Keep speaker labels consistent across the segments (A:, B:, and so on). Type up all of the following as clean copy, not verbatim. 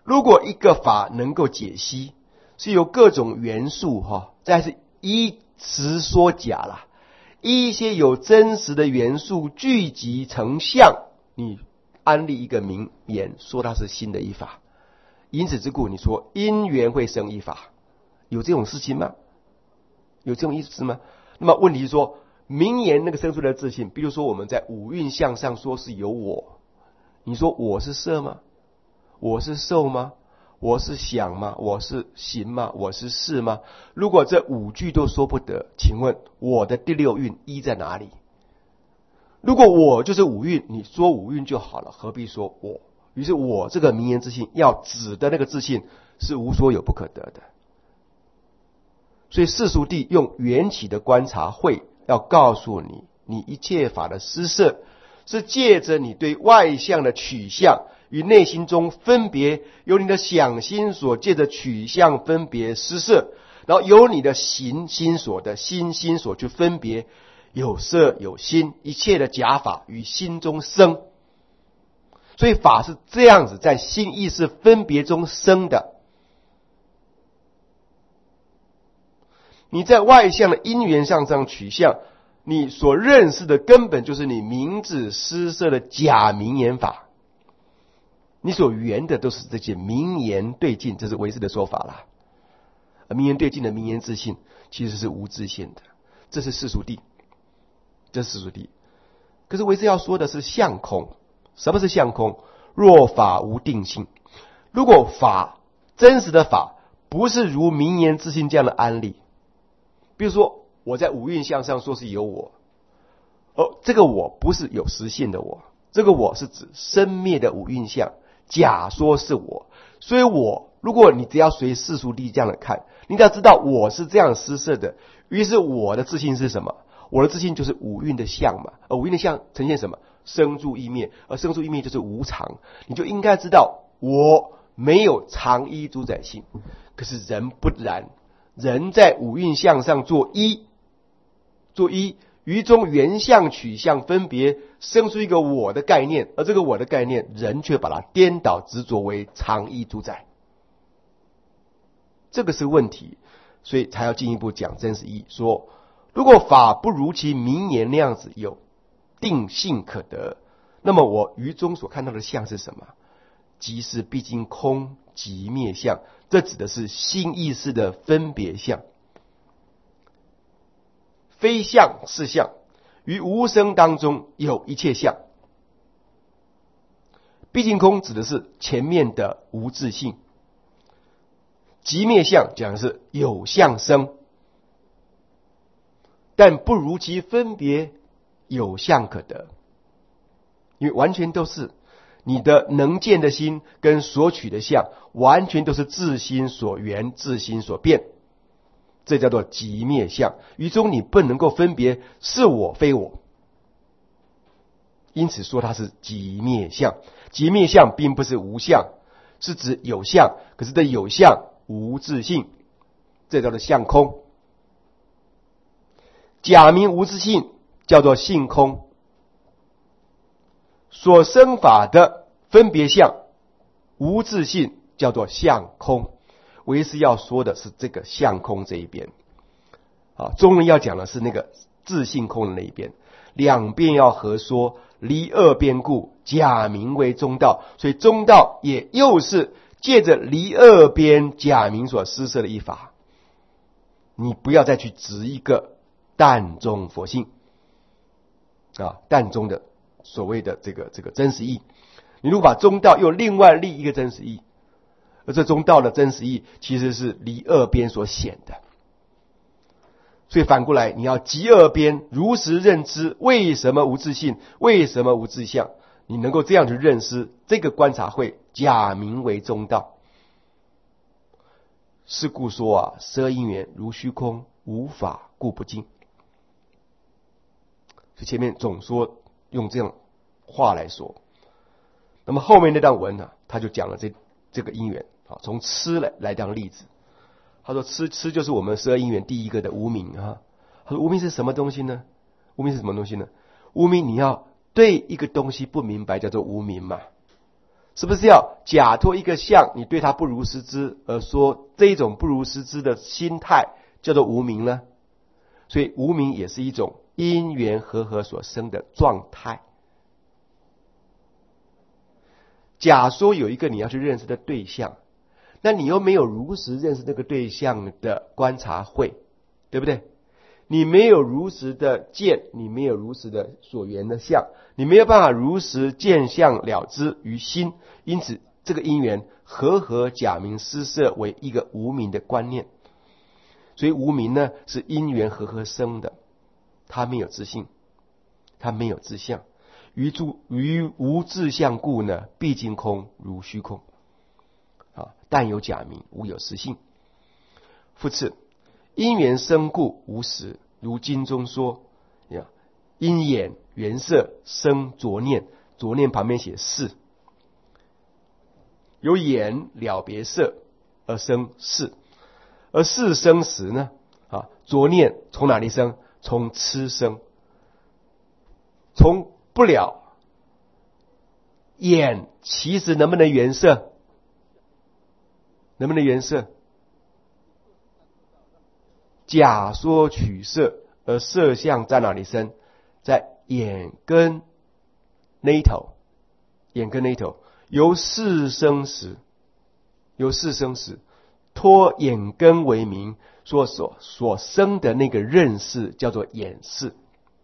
A: 如果一个法能够解析，是由各种元素再是依实说假啦，一些有真实的元素聚集成像，你安立一个名言，说它是新的一法。因此之故，你说因缘会生一法，有这种事情吗？有这种意思吗？那么问题是说，名言那个生出来的自信，比如说我们在五蕴相上说是有我，你说我是色吗？我是受吗？我是想吗？我是行吗？我是事吗？如果这五句都说不得，请问我的第六蕴一在哪里？如果我就是五蕴，你说五蕴就好了，何必说我？于是我这个名言自信要指的那个自信是无所有不可得的。所以世俗谛用缘起的观察会要告诉你，你一切法的施设是借着你对外相的取向与内心中分别，由你的想心所借着取向分别施设，然后由你的行心所的心心所去分别，有色有心，一切的假法于心中生。所以法是这样子在心意识分别中生的。你在外相的因缘上取向，你所认识的根本就是你名字施设的假名言法，你所缘的都是这些名言对境，这是唯识的说法啦。而名言对境的名言自性其实是无自性的，这是世俗谛，这是世俗谛。可是唯识要说的是相空。什么是相空？若法无定性。如果法真实的法不是如名言自性这样的安立，比如说我在五蕴相上说是有我，这个我不是有实性的我，这个我是指生灭的五蕴相，假说是我。所以如果你只要随世俗谛这样的看，你只要知道我是这样施设的，于是我的自性是什么？我的自性就是五蕴的相嘛，而五蕴的相呈现什么？生住异灭，而生住异灭就是无常，你就应该知道我没有常一主宰性。可是人不然，人在五蕴相上做一，于中原相取向分别，生出一个我的概念，而这个我的概念，人却把它颠倒执着为常一主宰，这个是问题。所以才要进一步讲真实义，说如果法不如其名言那样子有定性可得，那么我于中所看到的相是什么？即是毕竟空即灭相，这指的是心意识的分别相。非相是相，于无生当中有一切相。毕竟空指的是前面的无自性，即灭相讲的是有相生，但不如其分别有相可得，因为完全都是你的能见的心跟所取的相，完全都是自心所缘，自心所变，这叫做即灭相。于中你不能够分别是我非我，因此说它是即灭相。即灭相并不是无相，是指有相，可是这有相无自性，这叫做相空。假名无自性叫做性空，所生法的分别相无自性叫做相空。唯识要说的是这个相空这一边，中人要讲的是那个自性空的那一边，两边要合说，离二边故，假名为中道。所以中道也又是借着离二边假名所施设的一法。你不要再去执一个淡中佛性淡中的所谓的这个真实义，你如果把中道又另外立一个真实义，而这中道的真实义其实是离二边所显的。所以反过来，你要即二边如实认知为什么无自性，为什么无自相，你能够这样去认识，这个观察会假名为中道。是故说十二因缘如虚空，无法故不净。所以前面总说用这样话来说，那么后面那段文呢，他就讲了这个因缘从痴来当例子。他说痴就是我们十二因缘第一个的无明他说无明是什么东西呢？无明是什么东西呢？无明你要对一个东西不明白叫做无明嘛。 是不是要假托一个相，你对他不如实知，而说这一种不如实知的心态叫做无明呢？所以无明也是一种因缘和合所生的状态。假说有一个你要去认识的对象，那你又没有如实认识那个对象的观察会，对不对？你没有如实的见，你没有如实的所缘的相，你没有办法如实见相了知于心，因此这个因缘和假名施设为一个无明的观念。所以无明呢是因缘和生的，它没有自性，它没有自相。于无自相故呢，毕竟空如虚空但有假名，无有实性。复次，因缘生故无实，如经中说，因眼缘色生着念，着念旁边写识，由眼了别色而生识，而识生时呢，着念从哪里生？从痴生，从不了眼其实能不能缘色？能不能缘色？假说取色，而色相在哪里生？在眼根那一头，眼根那一头，由识生时，托眼根为名，所生的那个认识叫做眼识。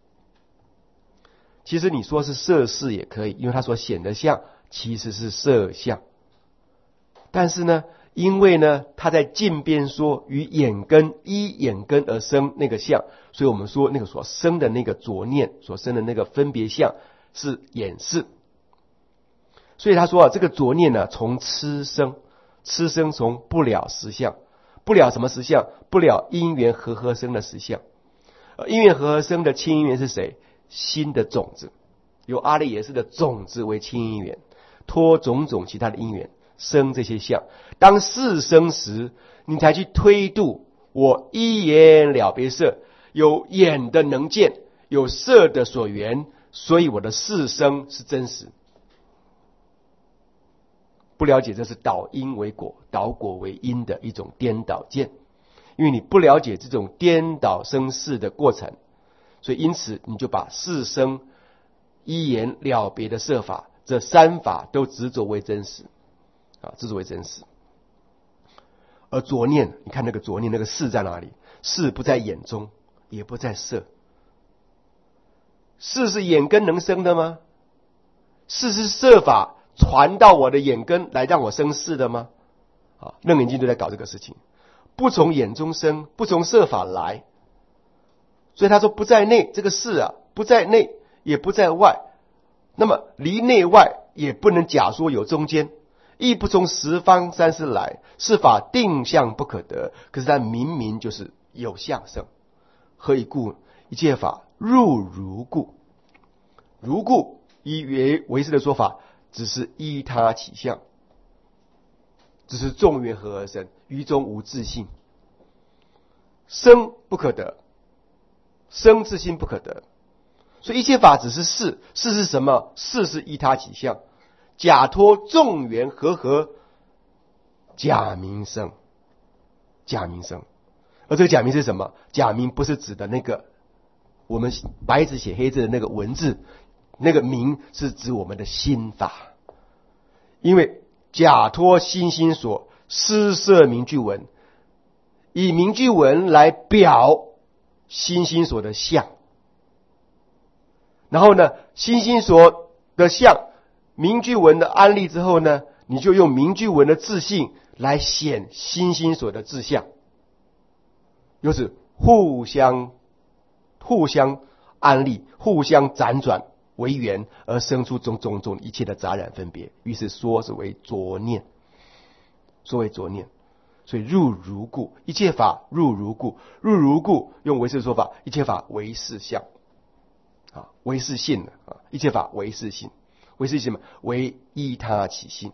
A: 其实你说是色识也可以，因为它所显的相其实是色相。但是呢，因为呢它在近边说与眼根依眼根而生那个相，所以我们说那个所生的那个着念，所生的那个分别相是眼识。所以他说这个着念呢从痴生，痴生从不了实相，不了什么实相？不了因缘和生的实相。因缘和生的亲因缘是谁？心的种子，由阿赖耶识的种子为亲因缘，托种种其他的因缘生这些相。当识生时，你才去推度我一眼了别色，有眼的能见，有色的所缘，所以我的识生是真实。不了解这是导因为果，导果为因的一种颠倒见，因为你不了解这种颠倒生识的过程，所以因此你就把识生一眼了别的色法，这三法都执着为真实执着为真实。而着念，你看那个着念，那个识在哪里？识不在眼中，也不在色。识是眼根能生的吗？识是色法传到我的眼根来让我生识的吗？楞严经都在搞这个事情，不从眼中生，不从色法来。所以他说不在内，这个识不在内也不在外，那么离内外也不能假说有中间，亦不从十方三世来，是法定相不可得。可是它明明就是有相生，何以故？一切法入如故，如故依唯识的说法，只是依他起相，只是众缘和而生，于中无自性，生不可得，生自性不可得。所以一切法只是识，识是什么？识是依他起相，假托众缘和合，假名生，假名生。而这个假名是什么？假名不是指的那个我们白纸写黑字的那个文字，那个名是指我们的心法。因为假托心所施设名句文，以名句文来表心所的相，然后呢，心所的相，名句文的安立之后呢，你就用名句文的自性来显心所的自相，由此互相安立，互相辗转为缘，而生出种一切的杂染分别，于是说是为着念，说为着念。所以入如故，一切法入如故，入如故用唯识的说法，一切法唯识相唯识性一切法唯识性，唯识什么？唯依他起性。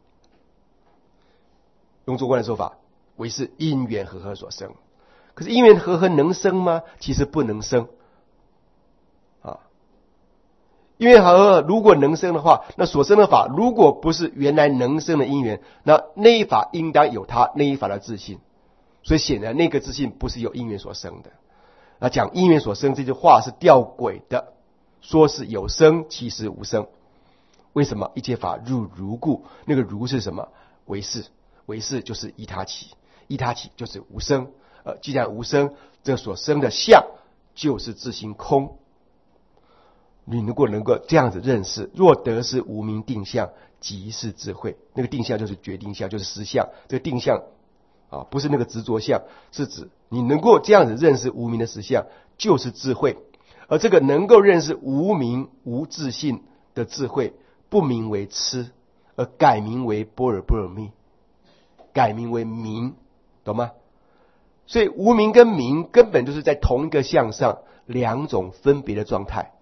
A: 用中观的说法，唯是因缘和合所生。可是因缘和合能生吗？其实不能生因为如果能生的话，那所生的法如果不是原来能生的因缘，那一法应当有它那一法的自性。所以显然那个自性不是由因缘所生的。那讲因缘所生这句话是吊诡的，说是有生其实无生。为什么？一切法入如故，那个如是什么？唯是，唯是就是依他起，依他起就是无生。既然无生，这所生的相就是自性空。你如果能够这样子认识，若得是无明定相，即是智慧。那个定相就是决定相，就是实相。这个定相不是那个执着相，是指你能够这样子认识无明的实相，就是智慧。而这个能够认识无明无自性的智慧，不名为痴，而改名为般若波罗蜜，改名为明，懂吗？所以无明跟明根本就是在同一个相上两种分别的状态。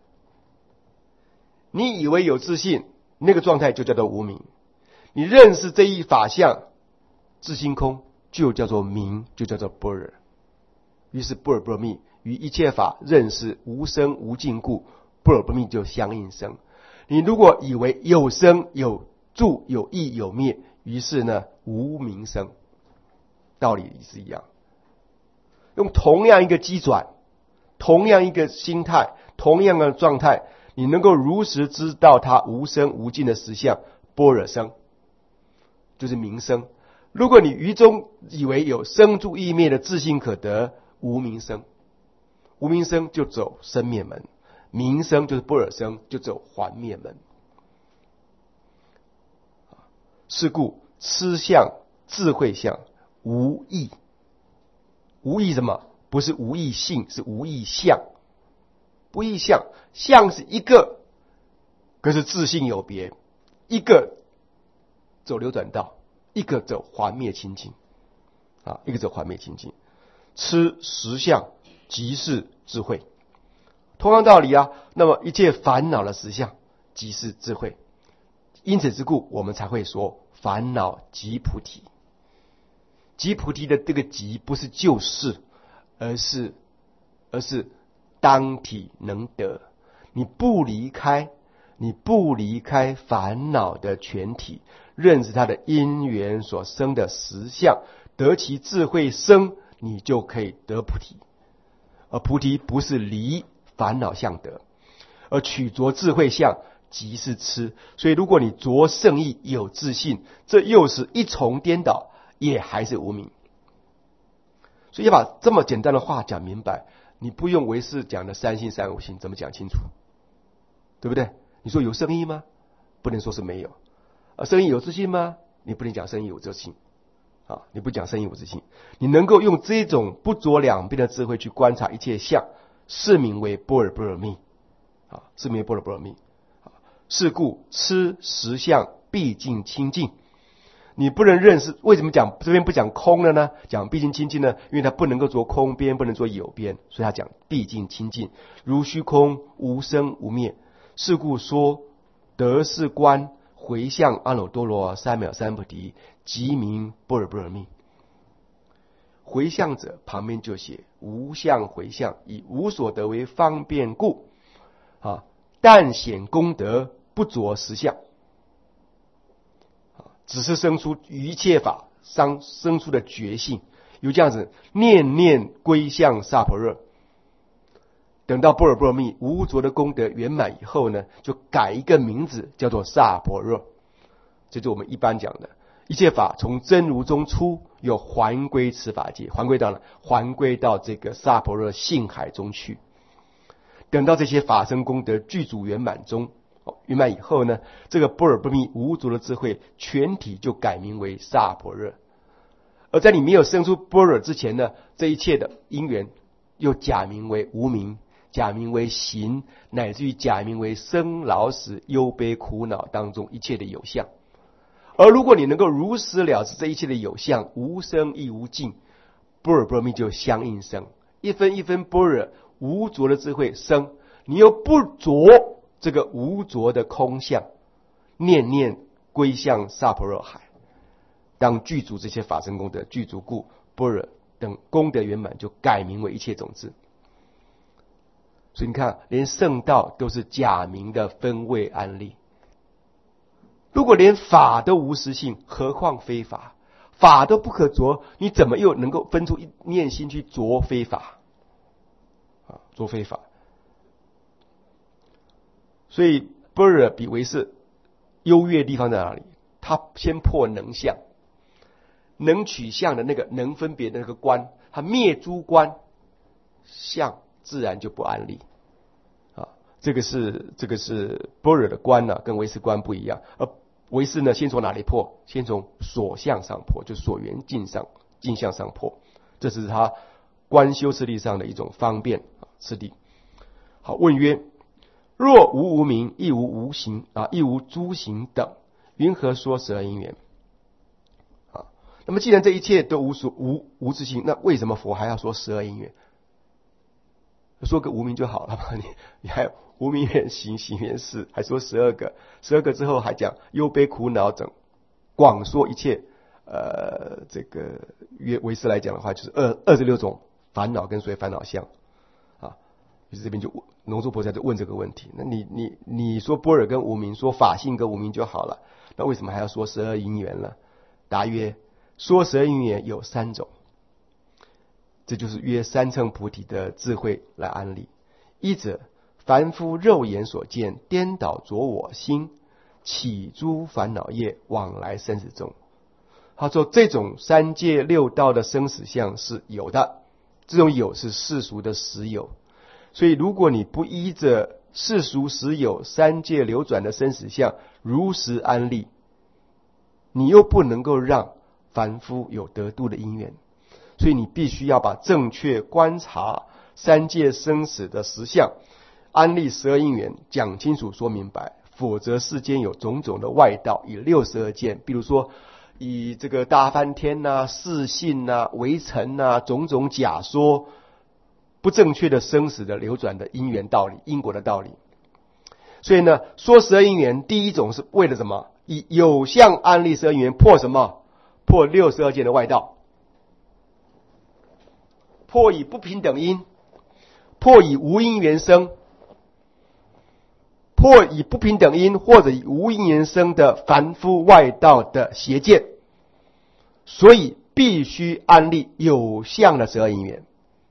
A: 你以为有自信，那个状态就叫做无明；你认识这一法相自性空，就叫做明，就叫做般若。于是般若波罗蜜与一切法认识无生无尽故，般若波罗蜜就相应生。你如果以为有生有住有异有灭，于是呢无明生，道理是一样。用同样一个机转，同样一个心态，同样的状态，你能够如实知道它无生无尽的实相，般若生就是明生。如果你于中以为有生住异灭的自性可得，无明生，无明生就走生灭门，明生就是般若生，就走还灭门。是故痴相智慧相无异，无异什么？不是无异性，是无异相。不异相，相是一个，可是自性有别，一个走流转道，一个走还灭清净一个走还灭清净。痴实相即是智慧，同样道理那么一切烦恼的实相即是智慧。因此之故，我们才会说烦恼即菩提。即菩提的这个即不是就事，而是当体能得。你不离开烦恼的全体，认识它的因缘所生的实相，得其智慧生，你就可以得菩提。而菩提不是离烦恼相得，而取着智慧相即是痴。所以如果你着圣意有自信，这又是一重颠倒，也还是无明。所以要把这么简单的话讲明白，你不用唯识讲的三性三无性，怎么讲清楚？对不对？你说有圣意吗？不能说是没有。圣意有自信吗？你不能讲圣意有自信你不讲圣意有自信，你能够用这种不着两边的智慧去观察一切相，是名为般若波罗蜜是名为般若波罗蜜。是故痴实相毕竟清净。你不能认识，为什么讲这边不讲空了呢？讲毕竟清净呢？因为它不能够着空边，不能着有边，所以他讲毕竟清净，如虚空无生无灭。是故说得是观回向阿耨多罗三藐三菩提，即名般若波罗蜜。回向者旁边就写无相回向，以无所得为方便故但显功德，不着实相。只是生出一切法生出的觉性，有这样子念念归向萨婆若。等到般若波罗蜜无着的功德圆满以后呢，就改一个名字叫做萨婆若。这就是我们一般讲的一切法从真如中出，又还归此法界，还归到这个萨婆若性海中去。等到这些法身功德具足圆满以后呢，这个般若波罗蜜无着的智慧全体就改名为萨婆若。而在你没有生出般若之前呢，这一切的因缘又假名为无明，假名为行，乃至于假名为生老死忧悲苦恼当中一切的有相。而如果你能够如实了知这一切的有相无生亦无尽，般若波罗蜜就相应生。一分一分般若无着的智慧生，你又不着这个无着的空相，念念归向萨婆若海。当具足这些法身功德具足故，般若等功德圆满就改名为一切种子。 所以你看，连圣道都是假名的分位安立。如果连法都无实性，何况非法？法都不可着，你怎么又能够分出一念心去着非法？着非法。所以般若比唯识优越的地方在哪里？他先破能相，能取相的那个能分别的那个观，他灭诸观，相自然就不安立。这个是般若的观跟唯识观不一样。而唯识呢，先从哪里破？先从所相上破，就所缘境相上破。这是他观修次第上的一种方便次第。好，问曰：若无无明，亦无无形亦无诸行等，云何说十二因缘？那么既然这一切都无自性，那为什么佛还要说十二因缘？说个无明就好了嘛？你还有无明缘行，行缘事，还说12个，12个之后还讲忧悲苦恼等，广说一切。这个唯识来讲的话，就是26种烦恼跟所谓烦恼相于是这边就龙树菩萨就问这个问题：那你说般若跟无明，说法性跟无明就好了，那为什么还要说十二因缘呢？答曰：说十二因缘有3种，这就是约三乘菩提的智慧来安立。一者，凡夫肉眼所见，颠倒着我心，起诸烦恼业，往来生死中。他说这种三界六道的生死相是有的，这种有是世俗的实有。所以如果你不依着世俗实有三界流转的生死相如实安立，你又不能够让凡夫有得度的因缘，所以你必须要把正确观察三界生死的实相，安立十二因缘，讲清楚说明白，否则世间有种种的外道，以62件，比如说以这个大梵天世信围城种种假说，不正确的生死的流转的因缘道理，因果的道理。所以呢，说十二因缘，第一种是为了什么？以有相安立十二因缘，破什么？破62件的外道，破以不平等因，破以无因缘生，破以不平等因或者以无因缘生的凡夫外道的邪见。所以必须安立有相的十二因缘。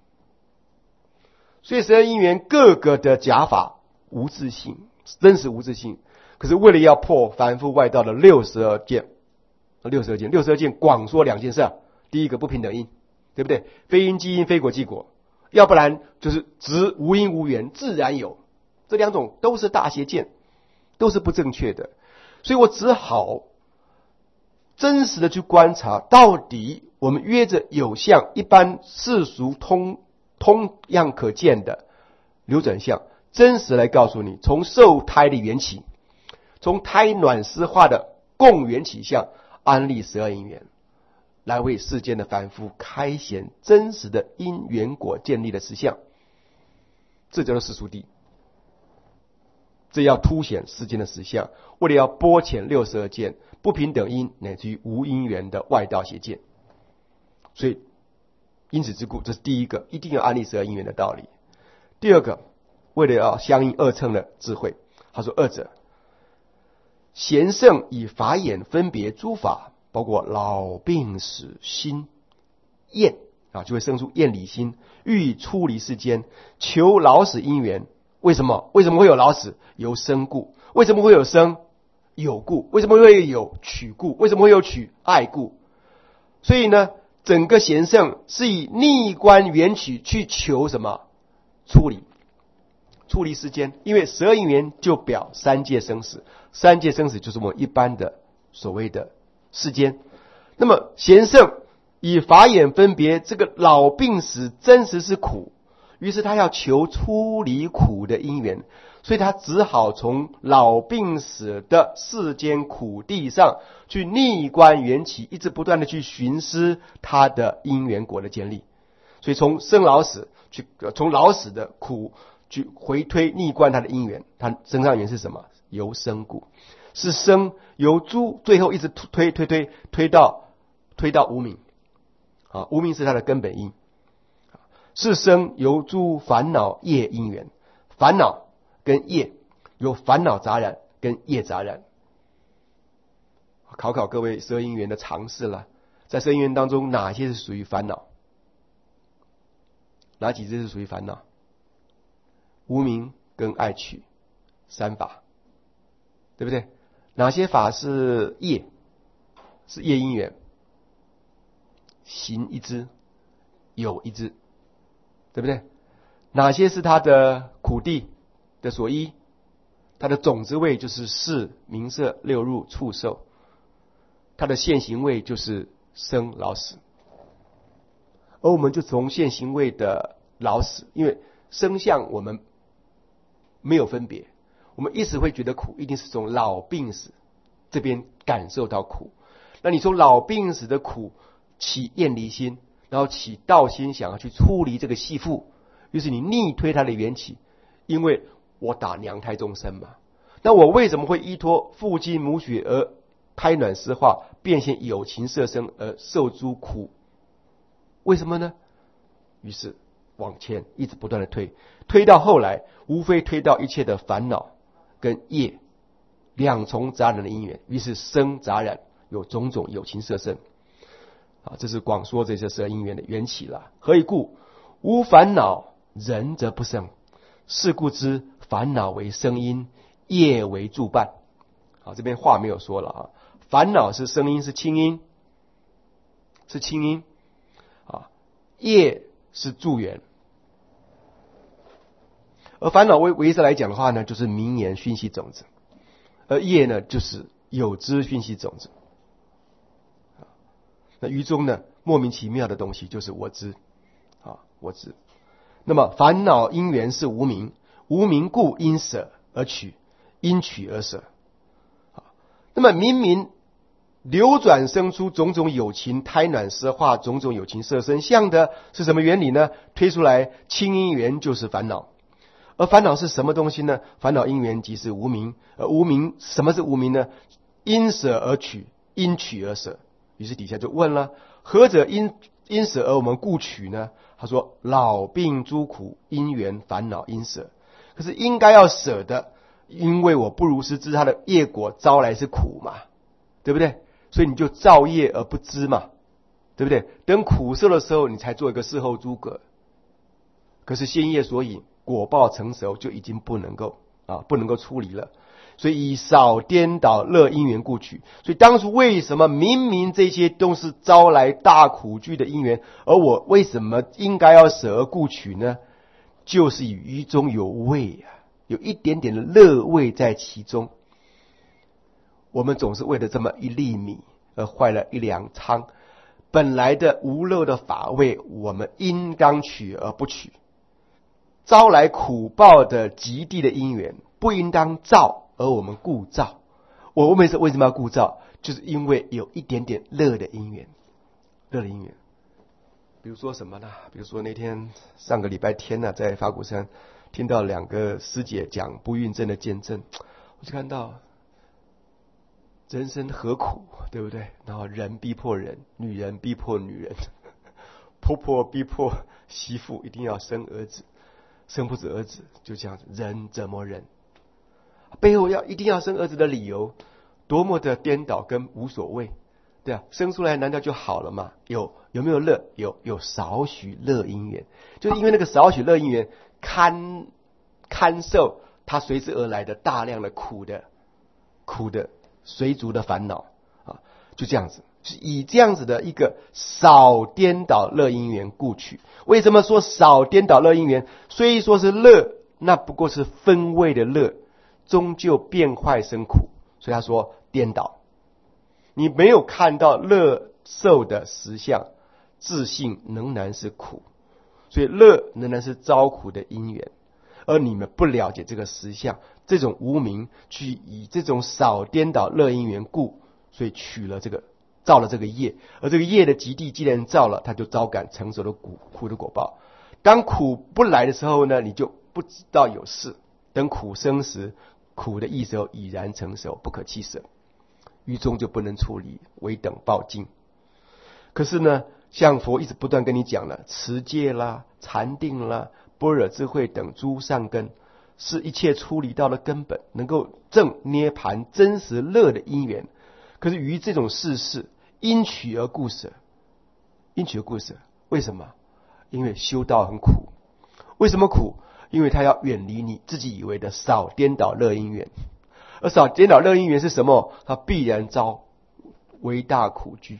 A: 所以十二因缘各个的假法无自性，真实无自性。可是为了要破凡夫外道的62件广说2件事。第一个不平等因，对不对？非因即因，非果即果。要不然就是执无因无缘，自然有。这2种都是大邪见，都是不正确的。所以我只好真实的去观察，到底我们约着有相，一般世俗通样可见的流转相，真实来告诉你，从受胎的缘起，从胎卵湿化的共缘起相，安立十二因缘，来为世间的凡夫开显真实的因缘果建立的实相。这叫做世俗谛，这要凸显世间的实相，为了要拨遣62件不平等因乃至于无因缘的外道邪见。所以因此之故，这是第一个，一定要安立十二因缘的道理。第二个，为了要相应二乘的智慧，他说二者，贤圣以法眼分别诸法，包括老病死心厌就会生出厌离心，欲出离世间，求老死因缘。为什么会有老死？由生故。为什么会有生？有故。为什么会有取故？为什么会有取？爱故。所以呢，整个贤圣是以逆观缘起去求什么？出离世间。因为十二因缘就表三界生死，三界生死就是我们一般的所谓的世间。那么贤圣以法眼分别这个老病死真实是苦，于是他要求出离苦的因缘，所以他只好从老病死的世间苦地上去逆观缘起，一直不断的去寻思他的因缘果的建立。所以从生老死从老死的苦去回推逆观他的因缘，他身上缘是什么？由生故，是生由诸，最后一直推到无明无明是他的根本因，是生由诸烦恼业因缘， 烦恼跟业，有烦恼杂染跟业杂染。考考各位十二因缘的常识了，在十二因缘当中，哪些是属于烦恼？哪几支是属于烦恼？无明跟爱取三法，对不对？哪些法是业？是业因缘，行一支，有一支，对不对？哪些是它的苦地的所依？它的种子位就是视、名色、六入、触、受，它的现行位就是生老死。而我们就从现行位的老死，因为生相我们没有分别，我们一时会觉得苦，一定是从老病死这边感受到苦。那你从老病死的苦起厌离心，然后起道心，想要去出离这个系缚，于是你逆推它的缘起，因为我打娘胎众生嘛，那我为什么会依托父精母血而胎卵湿化，变现有情色身而受诸苦？为什么呢？于是往前一直不断的推到后来，无非推到一切的烦恼跟业两重杂染的因缘，于是生杂染，有种种有情色身。这是广说这些十二因缘的缘起了。何以故？无烦恼，人则不生。是故知烦恼为生因，业为助伴。这边话没有说了啊，烦恼是生因，是轻因，是轻因啊，业是助缘。而烦恼为实来讲的话呢，就是名言熏习种子，而业呢，就是有知熏习种子。那于中呢，莫名其妙的东西就是我知我知。那么烦恼因缘是无明，无明故因舍而取，因取而舍。那么明明流转生出种种有情胎卵湿化，种种有情色身相的是什么原理呢？推出来轻因缘就是烦恼。而烦恼是什么东西呢？烦恼因缘即是无明。而无明，什么是无明呢？因舍而取，因取而舍。于是底下就问了，何者因舍而我们故取呢？他说老病诸苦因缘烦恼因舍。可是应该要舍的，因为我不如是知他的业果招来是苦嘛，对不对？所以你就造业而不知嘛，对不对？等苦受的时候，你才做一个事后诸葛。可是先业所引，果报成熟就已经不能够处理了。所以以少颠倒乐因缘故取。所以当初为什么明明这些都是招来大苦剧的因缘，而我为什么应该要舍而故取呢？就是以于中有味有一点点的乐味在其中。我们总是为了这么一粒米而坏了一粮仓，本来的无漏的法味，我们应当取而不取。招来苦报的极地的因缘，不应当造，而我们故造。我们为什么要故造？就是因为有一点点乐的因缘，乐的因缘。比如说什么呢？比如说那天上个礼拜天呢，在法鼓山听到两个师姐讲不孕症的见证，我就看到人生何苦，对不对？然后人逼迫人，女人逼迫女人，婆婆逼迫媳妇一定要生儿子，生不止儿子，就这样子，人怎么忍？背后一定要生儿子的理由，多么的颠倒跟无所谓，对啊，生出来难道就好了吗？有没有乐？有少许乐因缘，就是因为那个少许乐因缘堪受它随之而来的大量的苦的随逐的烦恼就这样子，是以这样子的一个少颠倒乐因缘故取。为什么说少颠倒乐因缘？虽说是乐，那不过是分位的乐，终究变坏生苦。所以他说颠倒，你没有看到乐受的实相，自信仍然是苦，所以乐仍然是招苦的因缘。而你们不了解这个实相，这种无明去以这种少颠倒乐因缘故，所以造了这个业。而这个业的极地既然造了，它就招感成熟的苦的果报。当苦不来的时候呢，你就不知道有事。等苦生时，苦的意时已然成熟，不可弃舍，于中就不能处理，唯等报尽。可是呢，像佛一直不断跟你讲了，持戒啦、禅定啦、般若智慧等诸善根， 是一切出离道的根本，能够证涅盘真实乐的因缘。可是于这种世事，因取而固舍，因取而固舍。为什么？因为修道很苦。为什么苦？因为他要远离你自己以为的少颠倒乐因缘。而少颠倒乐因缘是什么？他必然遭为大苦居。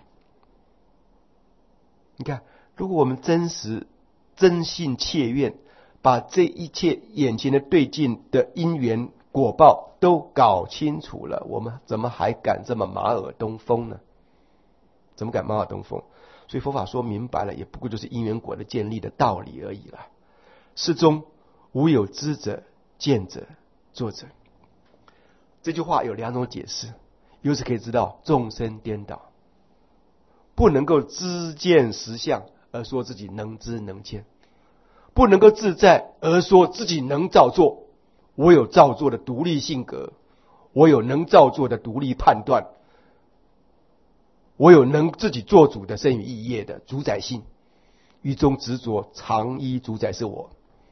A: 你看，如果我们真实真信切愿，把这一切眼前的对境的因缘果报都搞清楚了，我们怎么还敢这么马耳东风呢？怎么敢马耳东风？所以佛法说明白了，也不过就是因缘果的建立的道理而已了。世中无有知者、见者、作者。这句话有两种解释，由此可以知道众生颠倒，不能够知见实相而说自己能知能见，不能够自在而说自己能造作。我有造作的独立性格，我有能造作的独立判断，我有能自己做主的身语意业的主宰性，于中执着常依主宰是我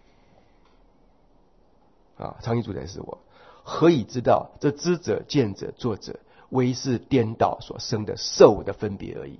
A: 常依主宰是我。何以知道这知者、见者、作者唯是颠倒所生的受的分别而已。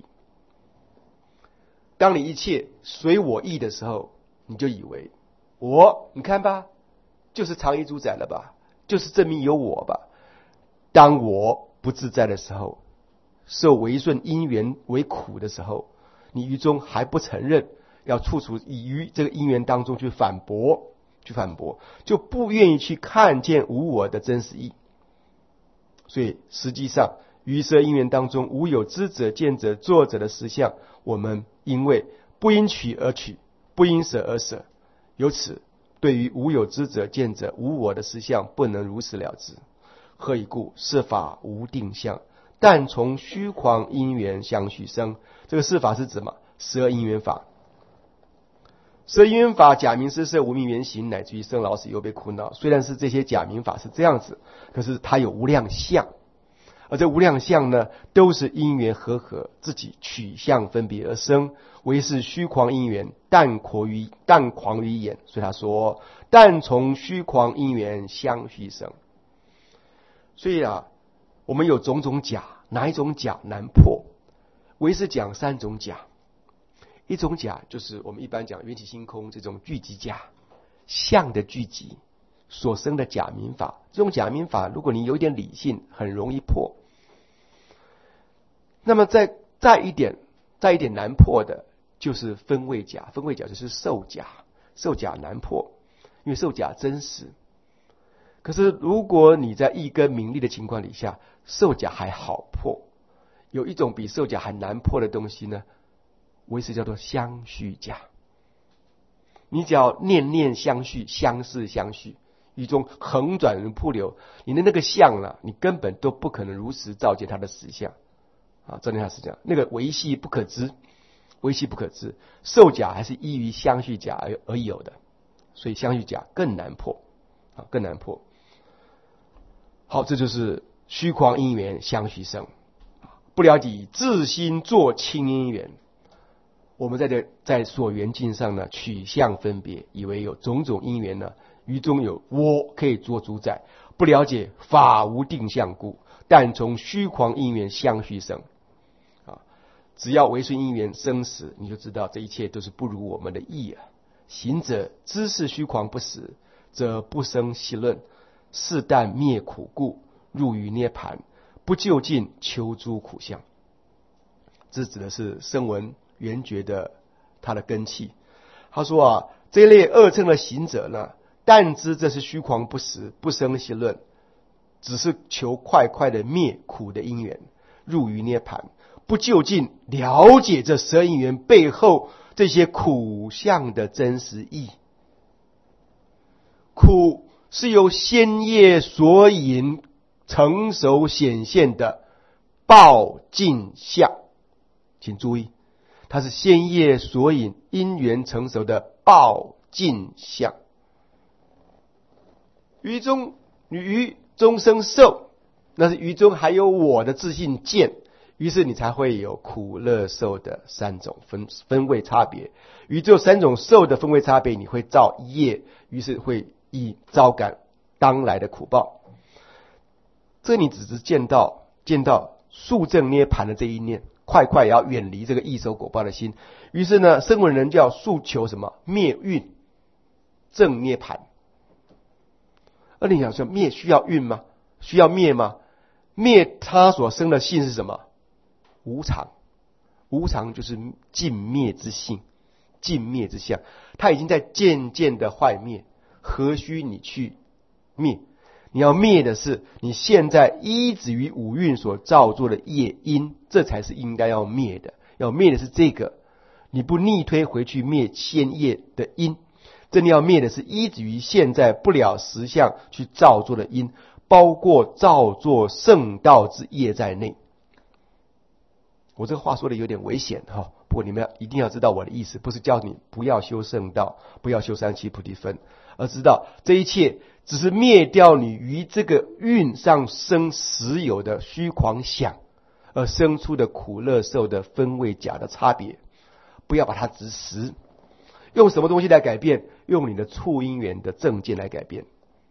A: 当你一切随我意的时候，你就以为你看吧，就是常依主宰了吧，就是证明有我吧。当我不自在的时候，受违顺因缘为苦的时候，你于中还不承认，要处处以于这个因缘当中去反驳，就不愿意去看见无我的真实意。所以实际上于色因缘当中无有知者、见者、作者的实相，我们因为不因取而取，不因舍而舍，由此对于无有知者、见者、无我的实相不能如实了知。何以故？是法无定相，但从虚诳因缘相续生。这个是法是指嘛？12因缘法。12因缘法假名施设无明原形，乃至于生老死忧悲苦恼。虽然是这些假名法是这样子，可是它有无量相，而这无量相呢，都是因缘和合自己取相分别而生，唯是虚诳因缘，但狂于眼。所以他说，但从虚诳因缘相续生。所以我们有种种假，哪一种假难破？唯是讲3种假。一种假就是我们一般讲缘起性空这种聚集假，相的聚集所生的假名法。这种假名法，如果你有一点理性，很容易破。那么再一点难破的，就是分位假。分位假就是受假，受假难破，因为受假真实。可是如果你在意根名利的情况底下，受假还好破。有一种比受假还难破的东西呢，唯是叫做相续假。你只要念念相续，相似相续，于中横转如瀑流，你的那个相你根本都不可能如实照见它的实相照见它实相，那个维系不可知，受假还是依于相续假而有的，所以相续假更难破更难破。好，这就是虚诳因缘相续生。不了解以自心作轻因缘，我们在所缘境上呢，取相分别，以为有种种因缘呢，于中有我可以做主宰。不了解法无定相故，但从虚诳因缘相续生只要违顺因缘生死，你就知道这一切都是不如我们的意行者知是虚诳不实，则不生习论，是但灭苦故，入于涅盘，不究竟求诸苦相。这指的是声闻缘觉的他的根器。他说这一类恶乘的行者呢，但知这是虚诳不实，不生习论，只是求快快的灭苦的因缘，入于涅盘，不究竟了解这12因缘背后这些苦相的真实意。苦是由先业所引成熟显现的报尽相，请注意，它是先业所引因缘成熟的报尽相。于中生受，那是于中还有我的自信见，于是你才会有苦乐受的3种分位差别。于这3种受的分位差别，你会造业，于是会以招感当来的苦报。这你只是见到速证涅盘的这一念，快也要远离这个易受果报的心。于是呢，声闻人就要诉求什么？灭蕴正涅盘。而你想说灭需要蕴吗？需要灭吗？灭他所生的性是什么？无常。无常就是尽灭之性，尽灭之相。它已经在渐渐的坏灭，何须你去灭？你要灭的是你现在依止于五蕴所造作的业因，这才是应该要灭的。要灭的是这个，你不逆推回去灭先业的因。真的要灭的是依止于现在不了实相去造作的因，包括造作圣道之业在内。我这个话说的有点危险哈，不过你们一定要知道我的意思，不是叫你不要修圣道，不要修三七菩提分，而知道这一切只是灭掉你于这个蕴上生实有的虚狂想而生出的苦乐受的分位假的差别，不要把它执实。用什么东西来改变？用你的触因缘的正见来改变，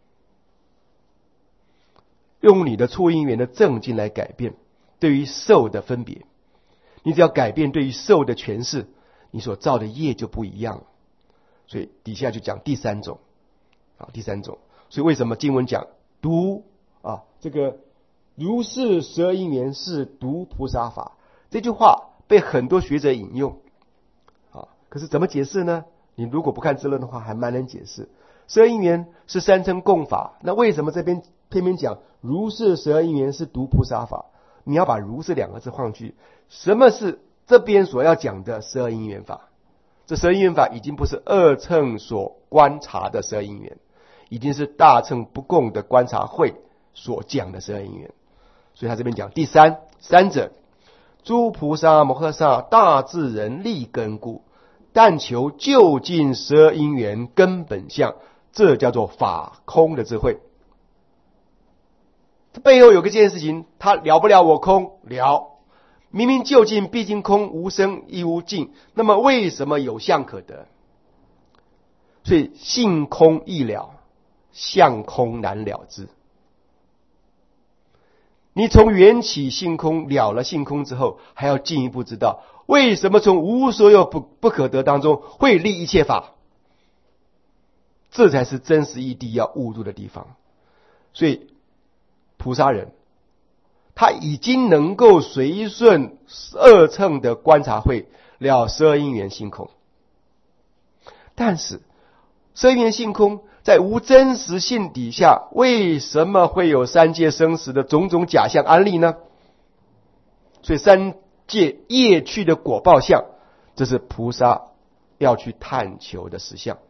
A: 用你的触因缘的正见来改变对于受的分别。你只要改变对于受的诠释，你所造的业就不一样了。所以底下就讲第三种第三种。所以为什么经文讲独这个如是十二因缘是独菩萨法，这句话被很多学者引用可是怎么解释呢？你如果不看字论的话，还蛮难解释。十二因缘是三乘共法，那为什么这边偏偏讲如是十二因缘是独菩萨法？你要把如是两个字放去，什么是这边所要讲的十二因缘法？这十二因缘法已经不是二乘所观察的十二因缘，已经是大乘不共的观察会所讲的十二因缘。所以他这边讲第三者，诸菩萨摩诃萨大智人立根故，但求究竟十二因缘根本相，这叫做法空的智慧。背后有个件事情，他了不了我空？了。明明究竟毕竟空，无生亦无尽，那么为什么有相可得？所以性空易了，相空难了之。你从缘起性空了了性空之后，还要进一步知道为什么从无所有不可得当中会立一切法，这才是真实义谛要悟入的地方。所以菩萨人他已经能够随顺二乘的观察会了十二因缘性空，但是十二因缘性空在无真实性底下，为什么会有三界生死的种种假象安立呢？所以三界业趣的果报相，这是菩萨要去探求的实相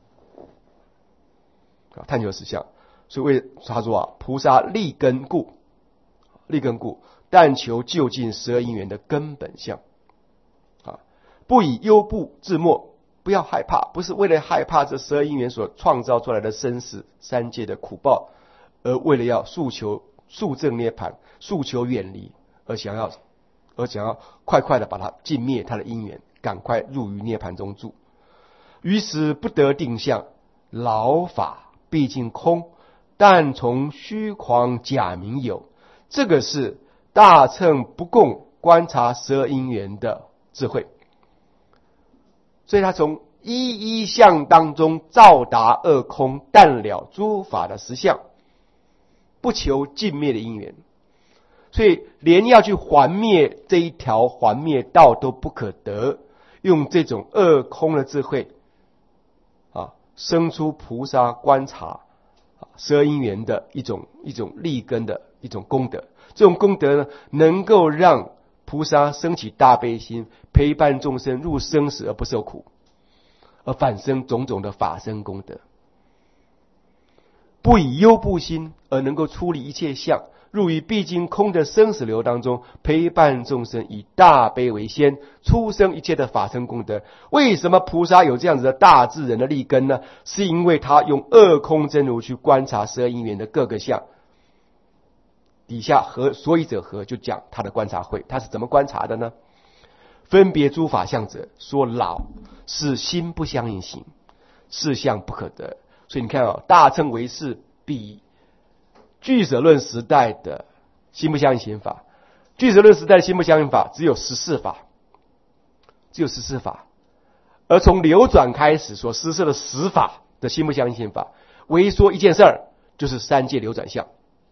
A: 探求实相。所以他说菩萨立根故，但求究竟十二因缘的根本相不以忧怖自没，不要害怕，不是为了害怕这十二因缘所创造出来的生死三界的苦报，而为了要速证涅槃，速求远离，而想要快的把它尽灭它的因缘，赶快入于涅槃中住。于是不得定相，老法毕竟空，但从虚诳假名有，这个是大乘不共观察十二因缘的智慧。所以他从一相当中照达二空，但了诸法的实相，不求尽灭的因缘。所以连要去还灭这一条还灭道都不可得，用这种二空的智慧生出菩萨观察十二因缘的一种立根的一种功德。这种功德呢，能够让菩萨升起大悲心，陪伴众生入生死而不受苦，而反生种种的法身功德。不以忧怖心而能够出离一切相，入于毕竟空的生死流当中，陪伴众生以大悲为先，出生一切的法身功德。为什么菩萨有这样子的大智人的立根呢？是因为他用二空真如去观察十二因缘的各个相。底下所以者何就讲他的观察会，他是怎么观察的呢？分别诸法相者，说老是心不相应行，事相不可得， 所以你看啊，大乘唯识比俱舍论时代的心不相应刑法，俱舍论时代的心不相应法只有14法，只有14法，而从流转开始所施设的10法的心不相应刑法，唯一说一件事儿，就是三界流转相。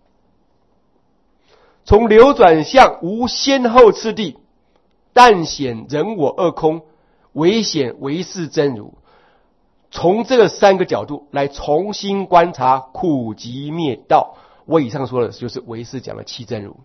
A: 从流转相无先后次第，但显人我二空，唯显唯是真如。从这个3个角度来重新观察苦集灭道，我以上说的就是唯识讲的七真如。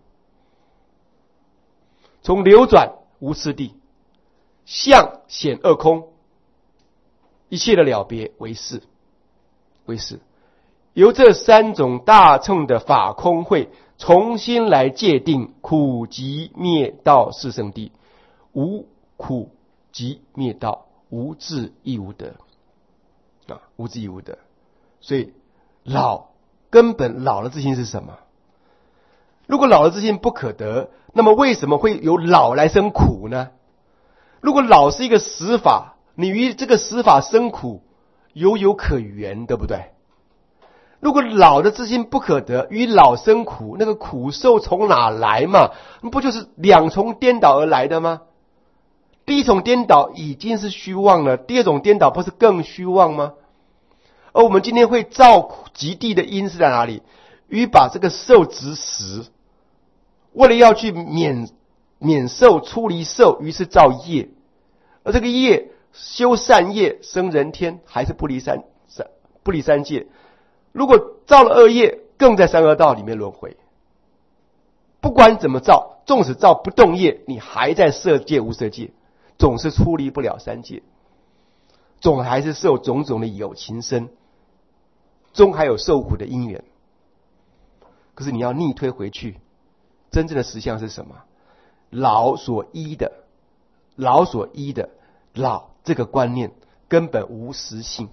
A: 从流转无次第，相显二空，一切的了别唯识，唯识由这3种大乘的法空会重新来界定苦集灭道四圣谛，无苦集灭道，无智亦无得啊，无智亦无得。所以根本老的自性是什么？如果老的自性不可得，那么为什么会由老来生苦呢？如果老是一个实法，你于这个实法生苦有可原，对不对？如果老的自性不可得，于老生苦，那个苦受从哪来嘛？不就是2重颠倒而来的吗？第一种颠倒已经是虚妄了，第二种颠倒不是更虚妄吗？而我们今天会造极地的因是在哪里？于把这个受执实，为了要去免受出离受，于是造业，而这个业修善业生人天，还是不离三界。如果造了恶业，更在三恶道里面轮回。不管怎么造，纵使造不动业，你还在色界无色界，总是出离不了三界，总还是受种种的有情身，终还有受苦的因缘。可是你要逆推回去，真正的实相是什么？老所依的老这个观念根本无实性，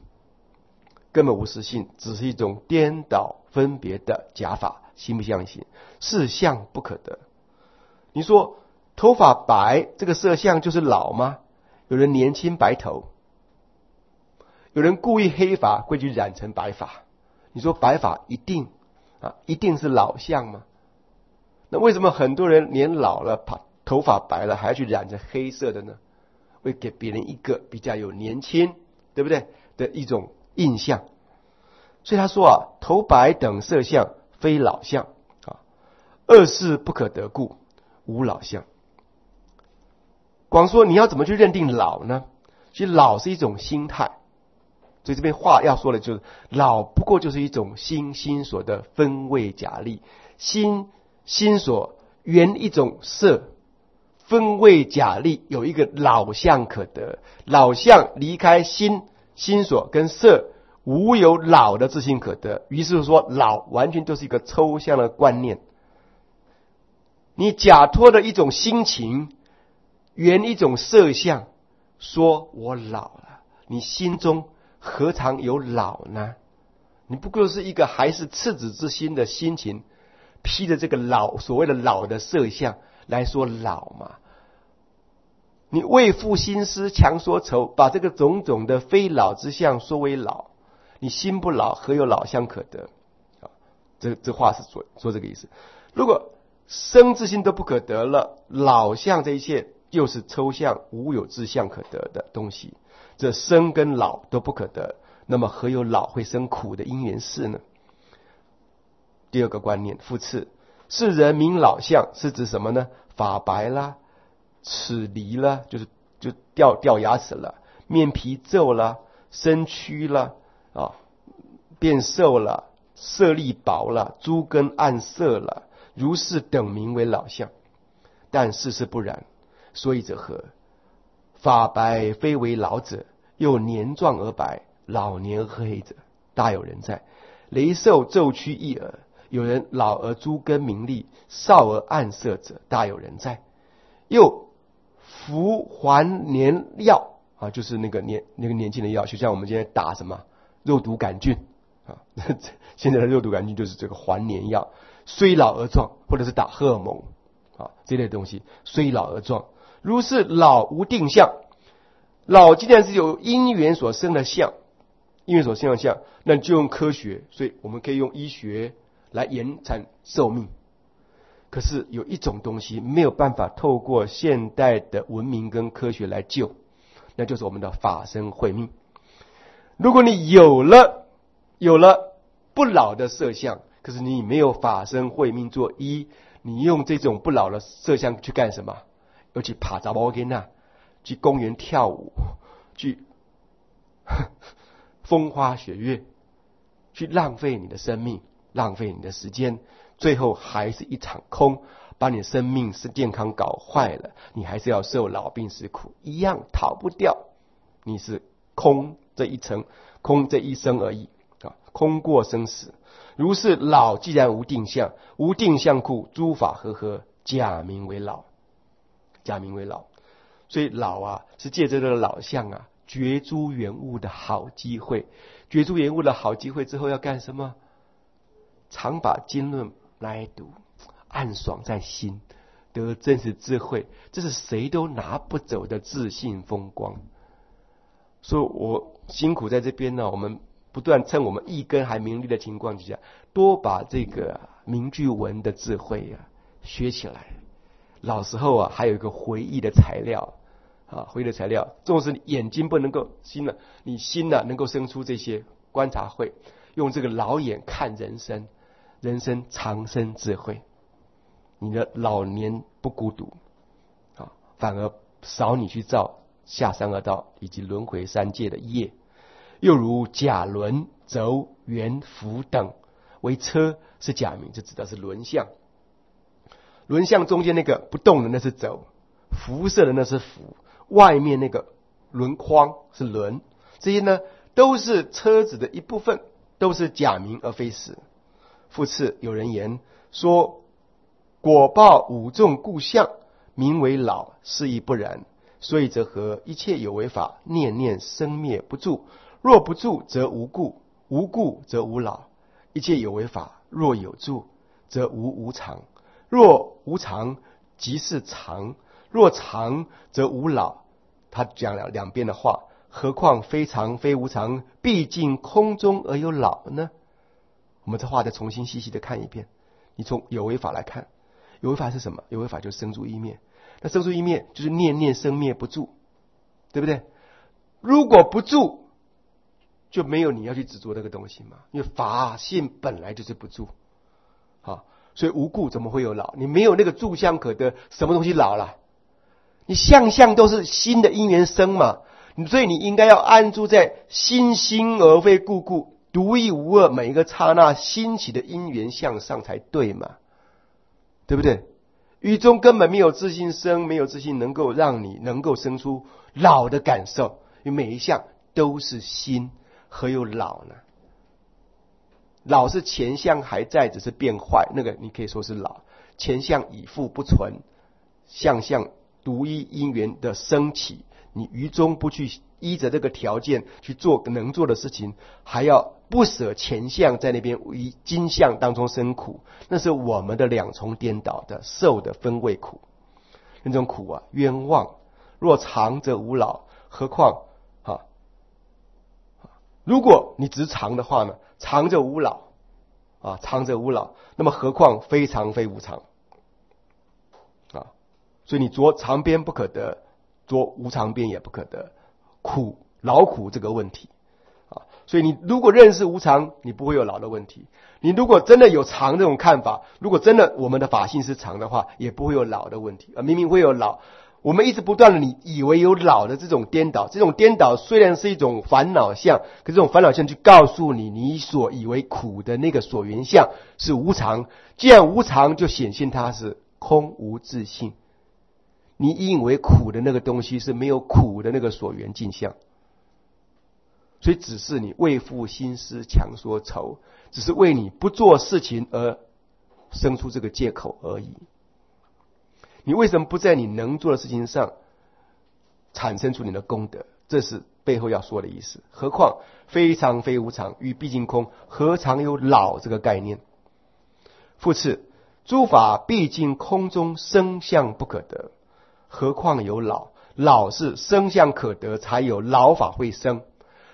A: 只是一种颠倒分别的假法，心不相信，是相不可得。你说头发白这个色相就是老吗？有人年轻白头，有人故意黑发会去染成白发，你说白发一定是老相吗？那为什么很多人年老了头发白了还要去染成黑色的呢？会给别人一个比较有年轻，对不对的一种印象。所以他说头白等色相非老相二事不可得故无老相。光说你要怎么去认定老呢？其实老是一种心态，所以这边话要说的就是老不过就是一种心所的分位假立，心所缘一种色，分位假立有一个老相可得，老相离开心所跟色，无有老的自性可得。于是说老完全就是一个抽象的观念，你假托的一种心情，缘一种色相，说我老了，你心中何尝有老呢？你不过是一个还是赤子之心的心情，披着这个所谓的老的色相来说老嘛。你为赋新诗强说愁，把这个种种的非老之相说为老，你心不老，何有老相可得？这话是说这个意思。如果生之心都不可得了，老相这一切又是抽象无有自相可得的东西，这生跟老都不可得，那么何有老会生苦的因缘事呢？第二个观念，复次，世人名老相是指什么呢？发白啦，齿离啦，就掉牙齿了，面皮皱了，身躯了变瘦了，色力薄了，诸根暗色了，如是等名为老相。但事实不然，所以者何？发白非为老者，又年壮而白，老年而黑者，大有人在。雷瘦皱屈一耳，有人老而诸根明利，少而暗色者，大有人在。又服还年药就是那个年轻的药，就像我们今天打什么肉毒杆菌现在的肉毒杆菌就是这个还年药，虽老而壮，或者是打荷尔蒙这类东西，虽老而壮。如是老无定相，老既然是有因缘所生的相， 因缘所现象，那就用科学，所以我们可以用医学来延长寿命。可是有一种东西没有办法透过现代的文明跟科学来救，那就是我们的法身慧命。如果你有了不老的色相，可是你没有法身慧命做依，你用这种不老的色相去干什么？要去爬杂包跟那，去公园跳舞，去风花雪月，去浪费你的生命，浪费你的时间，最后还是一场空，把你的生命是健康搞坏了，你还是要受老病死苦，一样逃不掉。你是空这一层，空这一生而已啊，空过生死。如是老既然无定相，无定相故，诸法和，假名为老，假名为老。所以老啊，是借着这个老相啊，觉诸缘物的好机会。觉诸缘物的好机会之后要干什么？常把经论来读，暗爽在心，得真实智慧，这是谁都拿不走的自信风光。所以我辛苦在这边呢，我们不断趁我们一根还明利的情况之下，多把这个名句文的智慧啊学起来。老时候啊，还有一个回忆的材料啊，回忆的材料，纵使你眼睛不能够心了，你心呢能够生出这些观察慧，用这个老眼看人生，人生长生智慧，你的老年不孤独啊，反而少你去造下三恶道以及轮回三界的业。又如甲轮、轴、圆、浮等为车，是假名，这指的是轮相。轮相中间那个不动的那是轴，辐射的那是浮，外面那个轮框是轮，这些呢都是车子的一部分，都是假名而非实。复次有人言说，果报五众故相，名为老，是亦不然。所以则何？一切有为法，念念生灭不住，若不住则无故，无故则无老。一切有为法，若有住则无常，若无常即是常，若常则无老。他讲了两边的话，何况非常非无常，毕竟空中而有老呢？我们这话再重新细细的看一遍。你从有为法来看，有为法是什么？有为法就是生住意灭，那生住意灭就是念念生灭不住，对不对？如果不住，就没有你要去执着这个东西嘛，因为法性本来就是不住啊，所以无故怎么会有老？你没有那个住相可得，什么东西老了？你相都是心的因缘生嘛，所以你应该要安住在心心而非故故，独一无二，每一个刹那兴起的因缘向上才对嘛，对不对？语中根本没有自信生，没有自信能够让你能够生出老的感受，因为每一项都是心，何有老呢？老是前相还在，只是变坏，那个你可以说是老。前相已复不存，相独一因缘的升起，你于中不去依着这个条件去做能做的事情，还要不舍前相在那边于今相当中生苦，那是我们的两重颠倒的受的分位苦。那种苦啊，冤枉。若长则无老，何况如果你只长的话呢，长则无老啊，长则无老，那么何况非常非无常啊？所以你着长边不可得，着无常边也不可得，苦劳苦这个问题啊。所以你如果认识无常，你不会有老的问题。你如果真的有常这种看法，如果真的我们的法性是常的话，也不会有老的问题。明明会有老，我们一直不断的你以为有老的这种颠倒，这种颠倒虽然是一种烦恼相，可这种烦恼相就告诉你，你所以为苦的那个所缘相是无常。既然无常，就显现它是空无自性。你以为苦的那个东西是没有苦的那个所缘境相，所以只是你为赋心思强说愁，只是为你不做事情而生出这个借口而已。你为什么不在你能做的事情上产生出你的功德？这是背后要说的意思。何况非常非无常，与毕竟空，何尝有老这个概念？复次，诸法毕竟空中生相不可得，何况有老？老是生相可得，才有老法会生。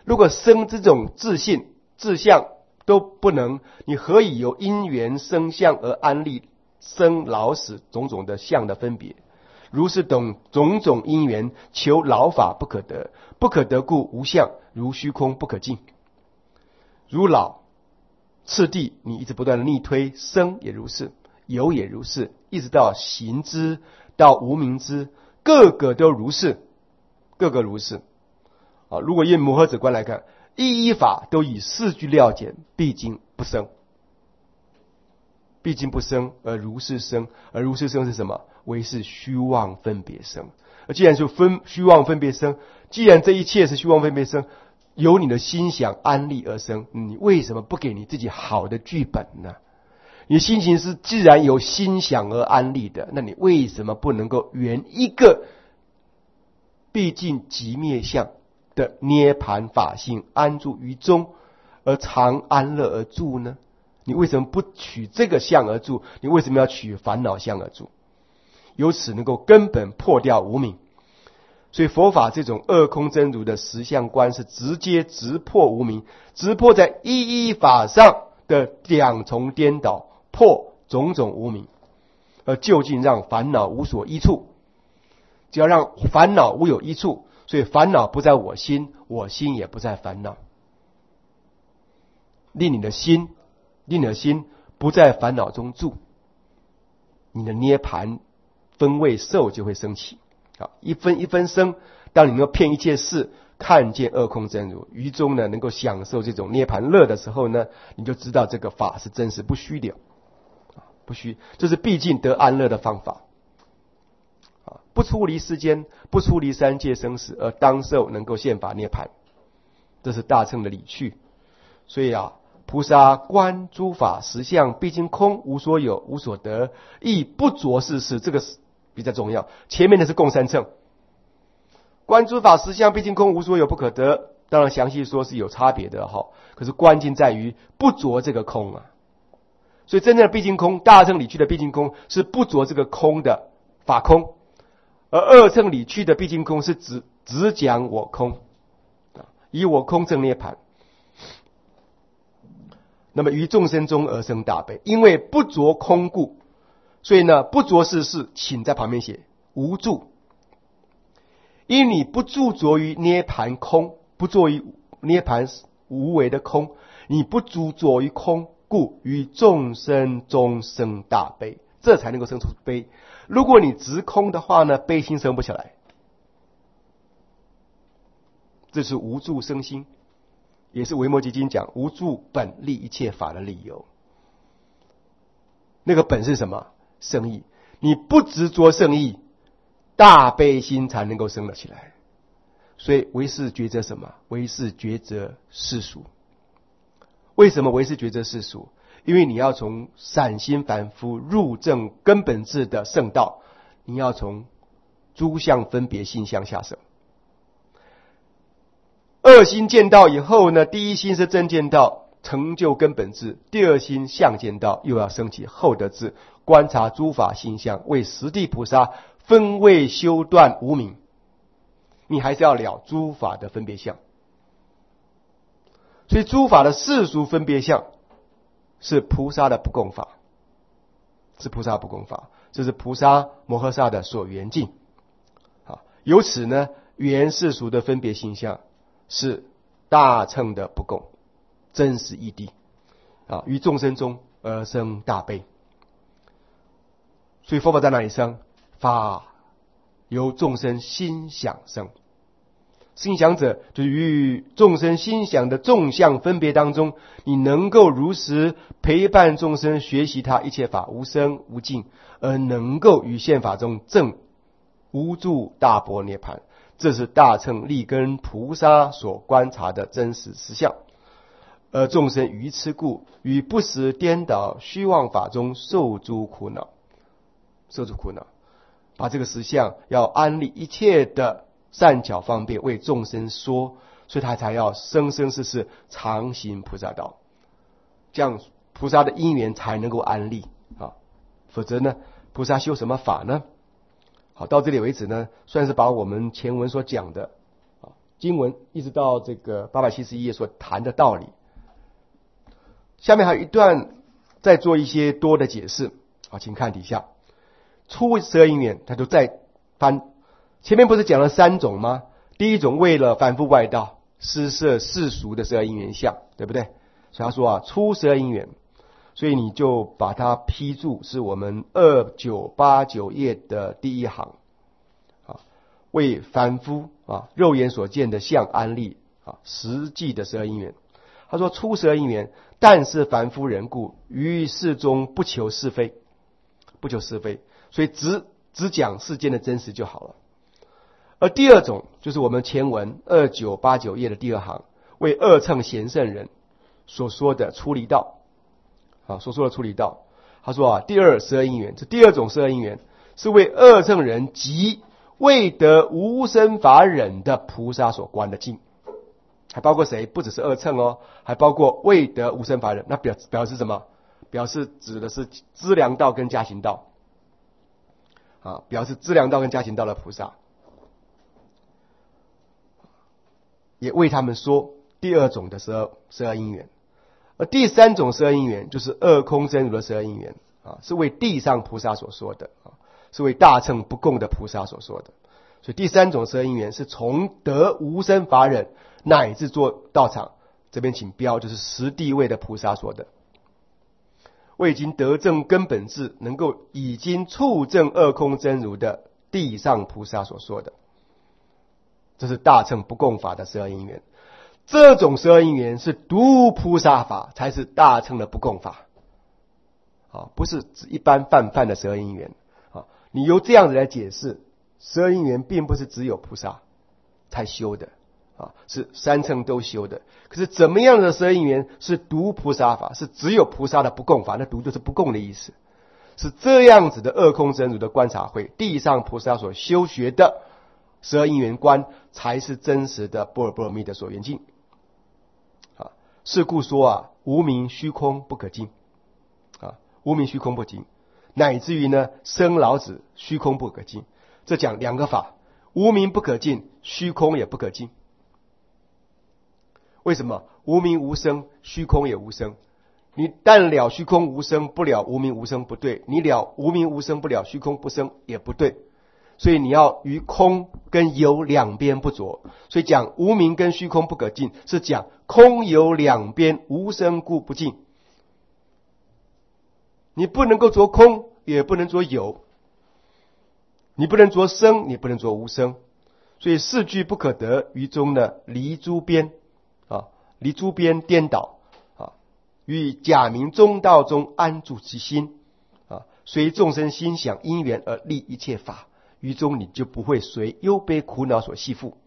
A: 如果生这种自信、志向都不能，你何以由因缘生相而安立生老死种种的相的分别？如是等种种因缘，求老法不可得，不可得故无相，如虚空不可尽。如老次第，你一直不断的逆推，生也如是，有也如是，一直到行之，到无明之，个个都如是，个个如是。如果用摩诃止观来看，一法都以四句料简，毕竟不生，毕竟不生而如是生，而如是生是什么？为是虚妄分别生。而既然是虚妄分别生，既然这一切是虚妄分别生，由你的心想安立而生，你为什么不给你自己好的剧本呢？你的心情是既然由心想而安立的，那你为什么不能够圆一个毕竟即灭相的涅盘法性，安住于中而常安乐而住呢？你为什么不取这个相而住？你为什么要取烦恼相而住？由此能够根本破掉无明。所以佛法这种二空真如的实相观，是直接直破无明，直破在一法上的两重颠倒，破种种无明，而究竟让烦恼无所依处。只要让烦恼无有依处，所以烦恼不在我心，我心也不在烦恼，令你的心不在烦恼中住，你的涅盘分位受就会升起。一分一分生，当你能够骗一切事，看见二空真如，于中呢能够享受这种涅盘乐的时候呢，你就知道这个法是真实不虚的，不虚，这是毕竟得安乐的方法。不出离世间，不出离三界生死，而当受能够现法涅盘，这是大乘的理趣。所以菩萨观诸法实相，毕竟空，无所有，无所得，亦不着世事，这个比较重要。前面的是共三乘，观诸法实相，毕竟空，无所有，不可得。当然详细说是有差别的可是关键在于不着这个空啊。所以真正的毕竟空，大乘理趣的毕竟空是不着这个空的法空，而二乘理趣的毕竟空是只讲我空，以我空正涅盘。那么于众生中而生大悲，因为不着空故，所以呢不着世事，请在旁边写无住。因你不住着于涅盘空，不着于涅盘无为的空，你不住着于空，故于众生中生大悲，这才能够生出悲。如果你直空的话呢，悲心生不起来。这是无住生心，也是维摩诘经讲无住本立一切法的理由。那个本是什么？圣意。你不执着圣意，大悲心才能够生了起来。所以唯是抉择什么？唯是抉择世俗。为什么唯是抉择世俗？因为你要从散心凡夫入正根本智的圣道，你要从诸相分别性相下手。二心见道以后呢，第一心是真见道，成就根本智；第二心相见道，又要升起后得智，观察诸法性相，为十地菩萨分位修断无明。你还是要了诸法的分别相。所以诸法的世俗分别相是菩萨的不共法，是菩萨不共法，这是菩萨摩诃萨的所缘境。由此呢，缘世俗的分别性相是大乘的不共，真实义谛于众生中而生大悲。所以佛法在哪里生？法由众生心想生。心想者，就是于众生心想的众相分别当中，你能够如实陪伴众生学习他一切法无生无尽，而能够于现法中证无住大般涅盘。这是大乘立根菩萨所观察的真实实相。而众生愚痴故，于不实颠倒虚妄法中受诸苦恼，受诸苦恼。把这个实相要安立一切的善巧方便为众生说，所以他才要生生世世常行菩萨道，这样菩萨的因缘才能够安立否则呢，菩萨修什么法呢？好，到这里为止呢，算是把我们前文所讲的经文一直到这个871页所谈的道理。下面还有一段再做一些多的解释啊，请看底下出十二因缘，他就再翻。前面不是讲了3种吗？第一种为了反复外道施设世俗的十二因缘相，对不对？所以他说啊，出十二因缘，所以你就把它批注是我们2989页的第一行啊，为凡夫啊肉眼所见的相安立啊实际的十二因缘。他说出十二因缘，但是凡夫人故，于世中不求是非，不求是非，所以只讲世间的真实就好了。而第二种就是我们前文2989页的第二行，为二乘贤圣人所说的出离道啊，所说的出离道。他说啊，第二十二因缘，这第二种十二因缘是为二乘人及未得无生法忍的菩萨所观的境，还包括谁？不只是二乘哦，还包括未得无生法忍。那表示什么？表示指的是资粮道跟加行道啊，表示资粮道跟加行道的菩萨。也为他们说第二种的十二因缘。而第三种十二因缘就是二空真如的十二因缘啊，是为地上菩萨所说的啊，是为大乘不共的菩萨所说的。所以第三种十二因缘是从得无生法忍乃至做道场，这边请标就是十地位的菩萨说的。为已经得证根本智，能够已经触证二空真如的地上菩萨所说的。这是大乘不共法的十二因缘。这种十二因缘是独菩萨法，才是大乘的不共法啊，不是指一般泛的十二因缘啊。你由这样子来解释，十二因缘并不是只有菩萨才修的啊，是三乘都修的。可是怎么样的十二因缘是独菩萨法，是只有菩萨的不共法？那独就是不共的意思，是这样子的二空真如的观察会，地上菩萨所修学的十二因缘观，才是真实的般若波罗蜜的所缘境啊。是故说啊，无明虚空不可尽啊，无明虚空不尽，乃至于呢生老死虚空不可尽。这讲两个法，无明不可尽，虚空也不可尽。为什么？无明无生，虚空也无生。你但了虚空无生，不了无明无生，不对；你了无明无生，不了虚空不生，也不对。所以你要于空跟有两边不着。所以讲无明跟虚空不可尽，是讲空有两边，无生故不尽。你不能够着空，也不能着有，你不能着生，你不能着无生。所以四句不可得，于中呢离诸边啊，离诸边颠倒啊，于假名中道中安住其心啊，随众生心想因缘而立一切法，于中你就不会随忧悲苦恼所系缚。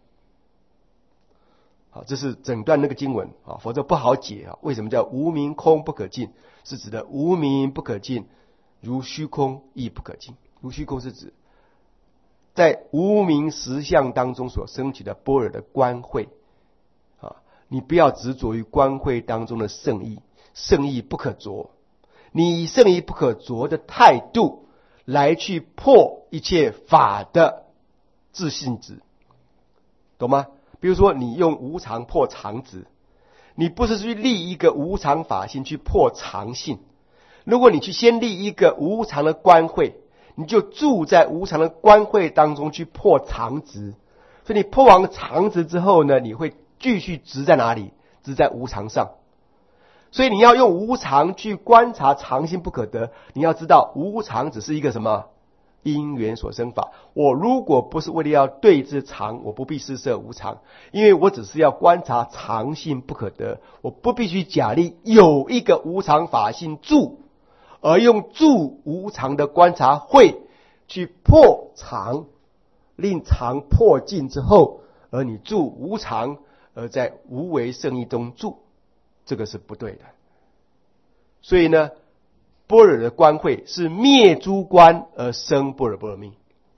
A: 好，这是整段那个经文啊，否则不好解啊。为什么叫无明空不可尽？是指的无明不可尽，如虚空亦不可尽。如虚空是指在无明实相当中所升起的般若的观慧啊，你不要执着于观慧当中的圣意，圣意不可着，你以圣意不可着的态度来去破一切法的自性质，懂吗？比如说你用无常破常执，你不是去立一个无常法性去破常性。如果你去先立一个无常的观慧，你就住在无常的观慧当中去破常执。所以你破完常执之后呢，你会继续执在哪里？执在无常上。所以你要用无常去观察常性不可得。你要知道无常只是一个什么？因缘所生法。我如果不是为了要对治常，我不必施设无常，因为我只是要观察常性不可得，我不必去假立有一个无常法性住，而用住无常的观察慧去破常，令常破尽之后，而你住无常，而在无为圣意中住，这个是不对的。所以呢，般若的观慧是灭诸观而生般若波罗蜜，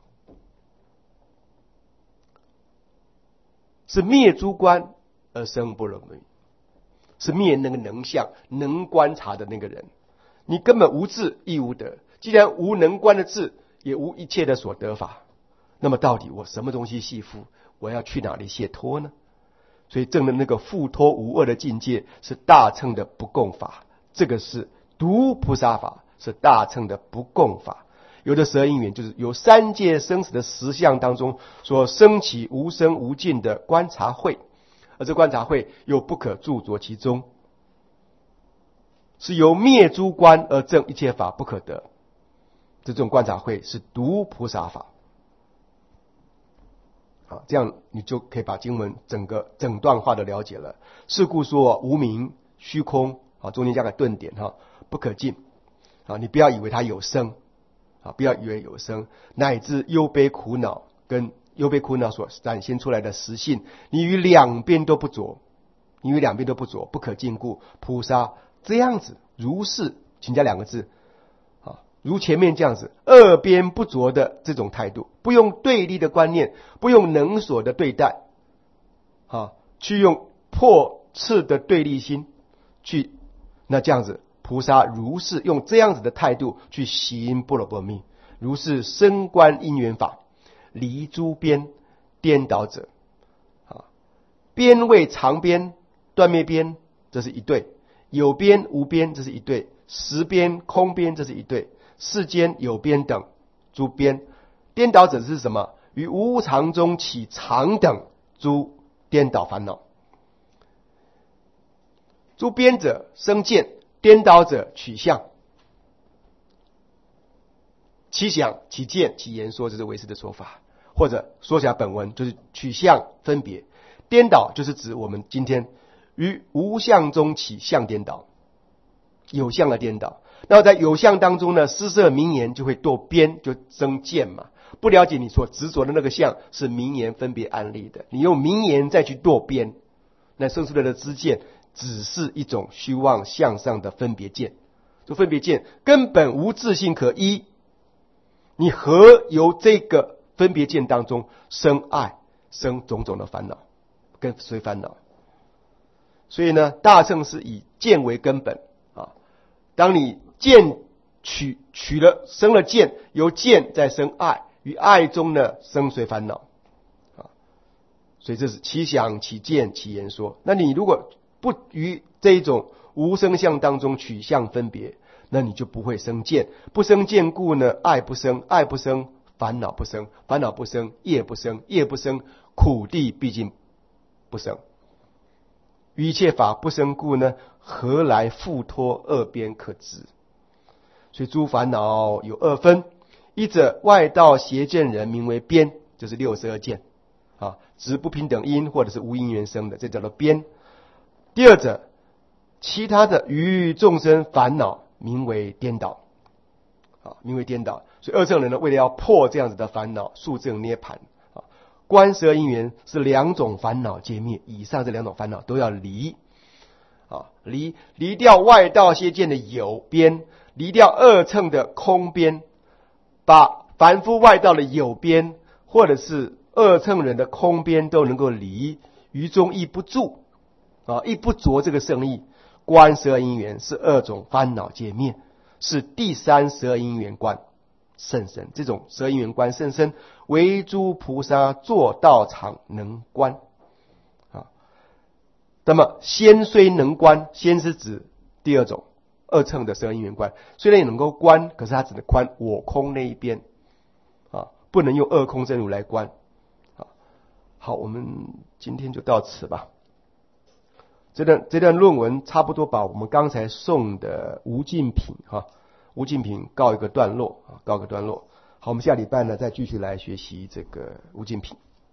A: 是灭诸观而生般若波罗蜜，是灭那个能相能观察的那个人。你根本无智亦无得，既然无能观的智，也无一切的所得法，那么到底我什么东西系缚？我要去哪里解脱呢？ 所以证的那个复脱无二的境界是大乘的不共法，这个是独菩萨法，是大乘的不共法。有的十二因缘就是由三界生死的实相当中所升起无生无尽的观察慧，而这观察慧又不可著着其中，是由灭诸观而证一切法不可得。这种观察慧是独菩萨法。这样你就可以把经文整段化的了解了。是故说无明虚空中间加个顿点不可尽你不要以为它有生不要以为有生，乃至忧悲苦恼跟忧悲苦恼所展现出来的实性，你与两边都不着，不可尽故。菩萨这样子如是，请加两个字如前面这样子二边不着的这种态度，不用对立的观念，不用能所的对待去用破斥的对立心去，那这样子菩萨如是用这样子的态度去行般若波罗蜜，如是深观因缘法，离诸边颠倒者边为常边断灭边，这是一对；有边无边，这是一对；实边空边，这是一对；世间有边等诸边颠倒者是什么？于无常中起常等诸颠倒烦恼。诸边者生见，颠倒者取相。其想其见其言说，这是唯识的说法，或者说起来本文就是取相分别，颠倒就是指我们今天于无相中起相颠倒，有相的颠倒。那在有相当中呢，施设名言就会堕边，就生见嘛。不了解你所执着的那个相是名言分别安立的，你用名言再去堕边，那生出来的知见只是一种虚妄向上的分别见。这分别见根本无自性可依，你何由这个分别见当中生爱，生种种的烦恼跟随烦恼？所以呢，大乘是以见为根本当你见取了生了见，由见再生爱，于爱中呢生随烦恼所以这是其想其见其言说。那你如果不于这一种无生相当中取相分别，那你就不会生见，不生见故呢，爱不生，爱不生，烦恼不生，烦恼不生，业不生，业不生，苦地毕竟不生。于一切法不生故呢，何来复脱二边可知？所以诸烦恼有二分，一者外道邪见人名为边，就是62见指不平等因或者是无因缘生的，这叫做边。第二者其他的于众生烦恼名为颠倒名为颠倒。所以二乘人呢，为了要破这样子的烦恼，速证涅槃观12因缘是两种烦恼皆灭，以上这两种烦恼都要离离掉外道邪见的有边，离掉二乘的空边，把凡夫外道的有边或者是二乘人的空边都能够离，于中亦不住亦不着这个圣意。观12因缘是二种烦恼皆灭，是第三12因缘观甚深。这种12因缘观甚深，唯诸菩萨坐道场能观那么先虽能观，先是指第二种二乘的12因缘观，虽然也能够观，可是它只能观我空那一边不能用二空真如来观好，我们今天就到此吧。这段论文差不多把我们刚才送的无尽品无尽品告一个段落好，我们下礼拜呢再继续来学习这个无尽品。